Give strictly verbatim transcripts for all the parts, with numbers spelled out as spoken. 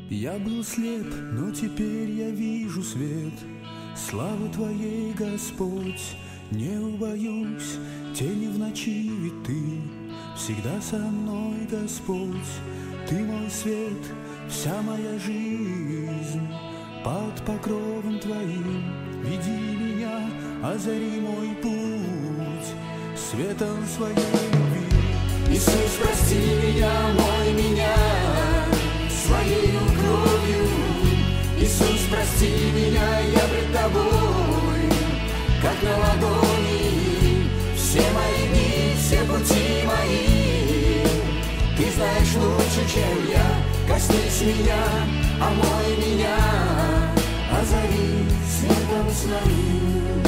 Я был слеп, но теперь я вижу свет. Славы Твоей, Господь, не убоюсь тени в ночи, ведь Ты всегда со мной, Господь. Ты мой свет, вся моя жизнь под покровом Твоим. Веди меня, озари мой путь светом Своей любви. Иисус, прости меня, мой меня Своею кровью. Иисус, прости меня, я пред Тобой, как на ладони. Все мои дни, все пути мои Ты знаешь лучше, чем я. Коснись меня, омой меня, озари светом Своим.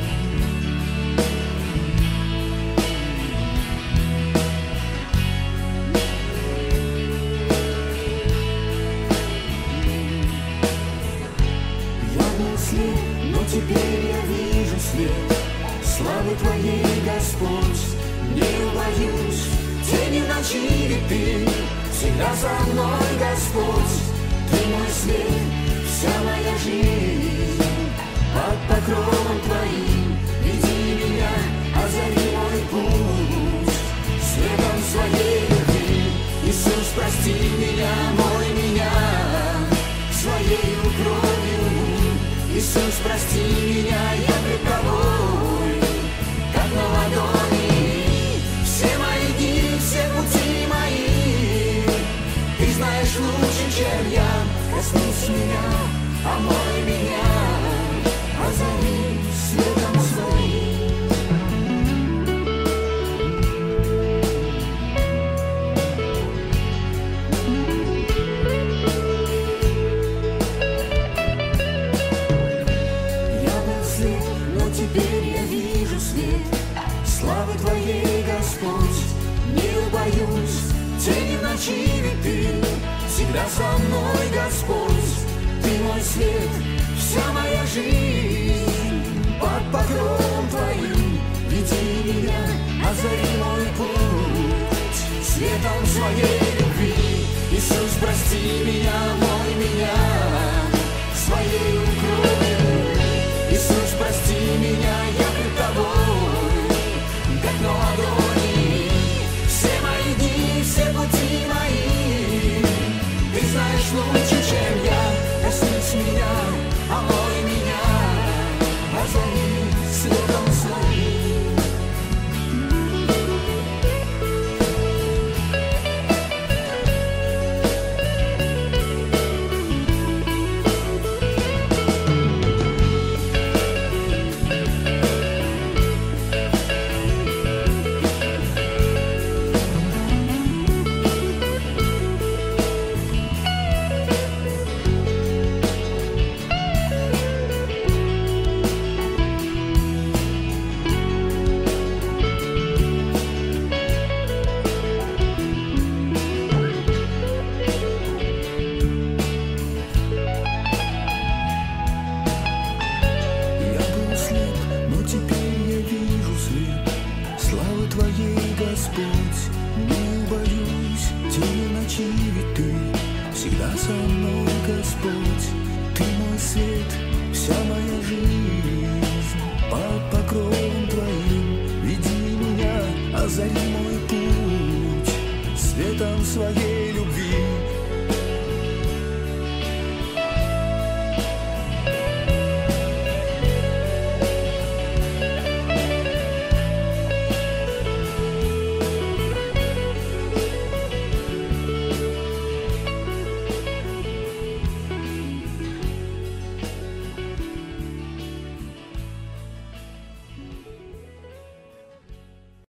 Но теперь я вижу свет славы Твоей, Господь. Не убоюсь тени ночи, ведь Ты всегда со мной, Господь. Ты мой свет, вся моя жизнь под покровом Твоим. Веди меня, озари мой путь светом Своей любви. Иисус, прости меня, мой меня Своею кровью. Иисус, прости меня, я пред Тобой, как на ладони. Все мои дни, все пути мои Ты знаешь лучше, чем я. Коснись меня, омой меня, озари светом Своим. Теперь я вижу свет славы Твоей, Господь. Не убоюсь тени ночи, ведь Ты всегда со мной, Господь. Ты мой свет, вся моя жизнь под покровом Твоим. Веди меня, озари мой путь светом Своей любви. Иисус, прости меня, мой меня Своею кровью. Иисус, прости меня, я пред Тобой, как на ладони. Все мои дни, все пути мои Ты знаешь лучше, чем я. Коснись меня, омой меня, озари светом Своим. Озари мой путь светом Своей